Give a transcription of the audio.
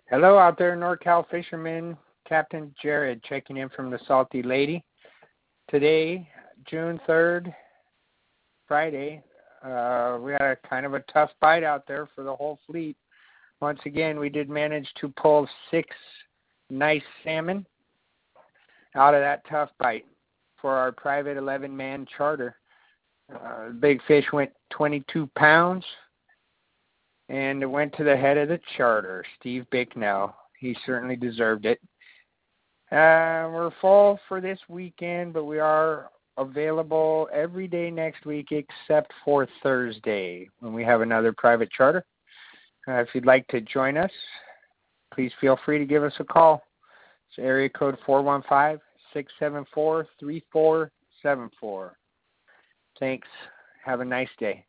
Hello out there, NorCal fishermen. Captain Jared checking in from the Salty Lady. Today, June 3rd, Friday, we had a kind of a tough bite out there for the whole fleet. Once again, we did manage to pull 6 nice salmon out of that tough bite for our private 11-man charter. The big fish went 22 pounds. And it went to the head of the charter, Steve Bicknell. He certainly deserved it. We're full for this weekend, but we are available every day next week except for Thursday when we have another private charter. If you'd like to join us, please feel free to give us a call. It's area code 415-674-3474. Thanks. Have a nice day.